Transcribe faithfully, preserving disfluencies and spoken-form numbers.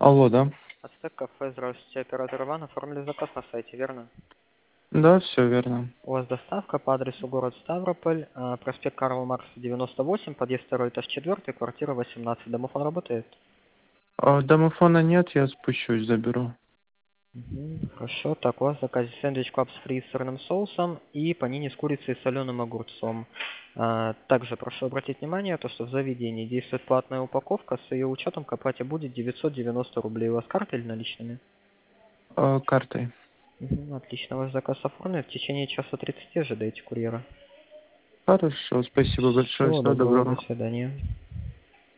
Алло, да? Ацтек кафе, здравствуйте, оператор Иван, оформили заказ на сайте, верно? Да, все верно. У вас доставка по адресу город Ставрополь, а, проспект Карла Маркса, девяносто восемь, подъезд второй, этаж четыре, квартира восемнадцать. Домофон работает? А, домофона нет, я спущусь, заберу. Мгм, хорошо, так, у вас в заказе сэндвич клаб с фри с сырным соусом и панини с курицей и соленым огурцом. А, также прошу обратить внимание, то, что в заведении действует платная упаковка, с ее учетом к оплате будет девятьсот девяносто рублей. У вас карта или наличными? А, картой. Мгм, отлично, ваш заказ оформлен. В течение часа тридцати ожидайте курьера. Хорошо, спасибо большое, Всего всего доброго, до доброго. свидания.